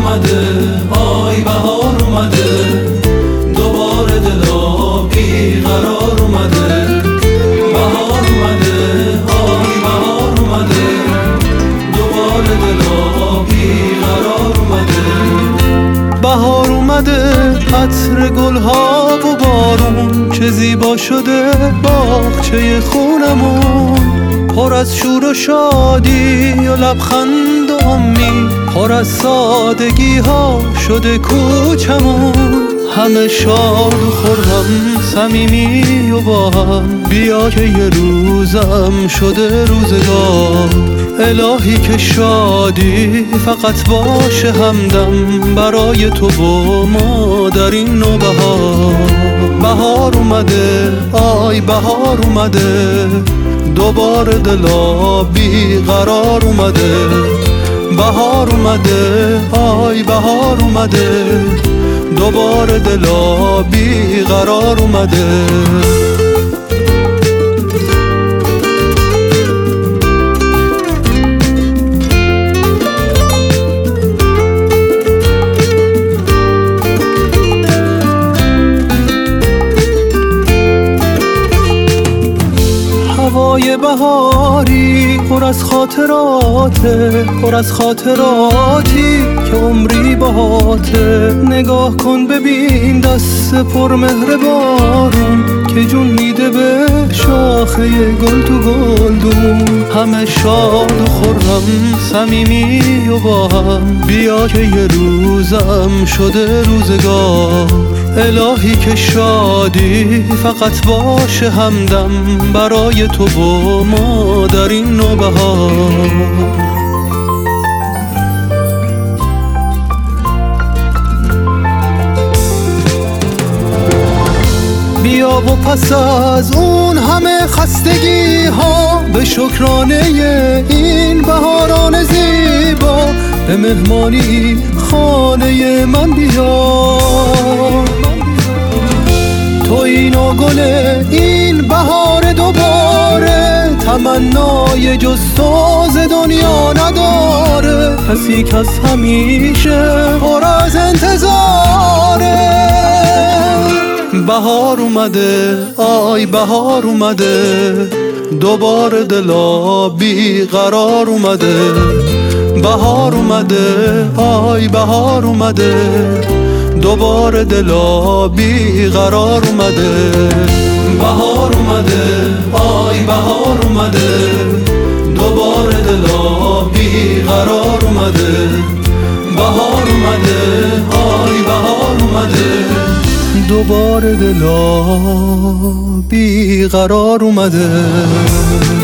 اومده، آی بهار اومده، دوباره دلا بیقرار اومده. بهار اومده، آی بهار اومده، دوباره دلا بیقرار اومده. بهار اومده، عطر گلها و بارون، چه زیبا شده باغچه خونمون، پر از شور و شادی و لبخند و امید، پر از سادگی ها شده کوچمون. همه شاد و خرم صمیمی و با هم، بیا که یه روزم شده روزگار. الهی که شادی فقط باشه همدم برای تو و ما در این نوبهار. بهار اومده، آی بهار اومده، دوباره دلا بیقرار اومده. بهار اومده، آی بهار اومده، دوباره دلا بیقرار اومده. هوای بهاری پر از خاطراته، پر از خاطراتی که عمری باهاته. نگاه کن ببین دست پر مهر بارون که جون میده به شاخه گل تو گلدون. همه شاد و خرم صمیمی و با هم، بیا که یه روزم شده روزگار. الهی که شادی فقط باشه همدم برای تو و ما در این نوبهار. بیا و پس از اون همه خستگی ها، به شکرانه این بهاران زیبا، به مهمانی خانه من بیا. تو اینو گل این بهار دوباره، تمنای جز ساز دنیا نداره. کسی که از همیشه پر از انتظاره. بهار اومده، آی بهار اومده، دوباره دلا بیقرار اومده. بهار اومده، آی بهار اومده، دوباره دلا بیقرار اومده. بهار اومده، آی بهار اومده، دوباره دلا بیقرار اومده. بهار اومده، آی بهار اومده، دوباره دلا بیقرار اومده.